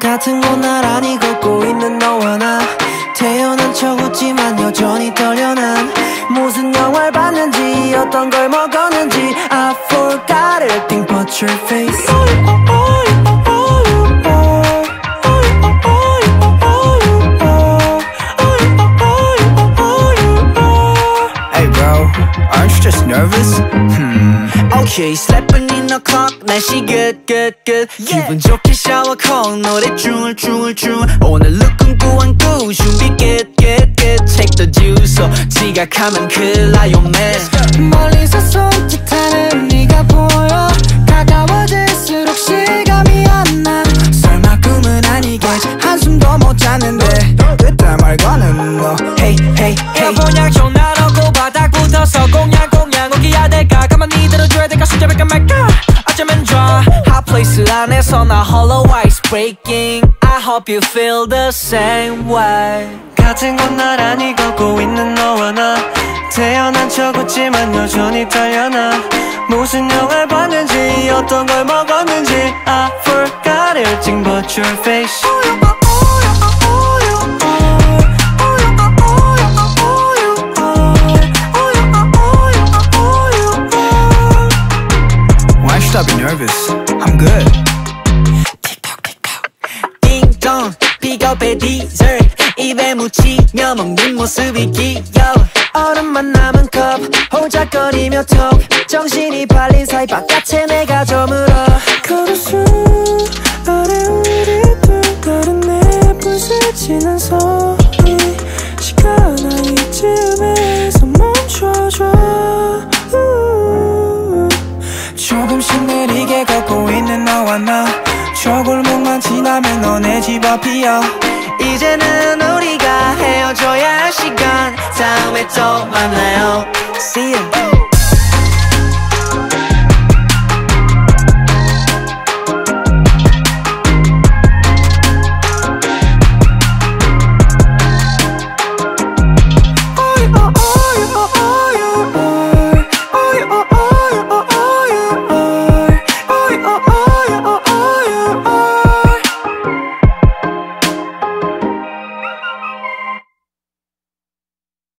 같은 곳 나란히 걷고 있는 너와 나 태어난 척 웃지만 여전히 떨려 난 무슨 영화를 봤는지 어떤 걸 먹었는지 I forgot everything but your face Hey bro, aren't you just nervous? Okay, sleeping in the clock 날씨 good good good 기분 좋게 샤워 콩 노래 줄 오늘 룩은 꾸안꾸 준비 get take the juice 지각하면 큰일 나요 man 멀리서 손짓하는 네가 보여 가까워질수록 실감이 안 나 설마 꿈은 아니겠지 한숨도 못 자는데 그때 말고는 뭐 Hey hey hey 그냥 전화로고 바닥 붙어서 공양 오기야 될까 가만히 들어줘야 될까 진짜 될까 말까 어쩌면 좋아 Hot place 안에서 나 홀로 ice breaking I hope you feel the same way 같은 곳 나란히 걷고 있는 너와 나 태어난 척 웃지만 여전히 떨려나 무슨 영화를 봤는지 어떤 걸 먹었는지 I forgot everything but your face Why should I be nervous? I'm good. 띵동 픽업의 디저트 입에 묻히며 먹는 모습이 귀여워 얼음만 남은 컵 호작거리며 톡 정신이 팔린 사이 바깥에 내가 저물어 걸을 수 아래 우리 둘 다른 예쁜 스치는 소리 시간아 이쯤에서 멈춰줘 조금씩 느리게 걷고 있는 너와 나 저 골목만 지나면 너네 집 앞이야 이제는 우리가 헤어져야 할 시간 다음에 또 만나요 See you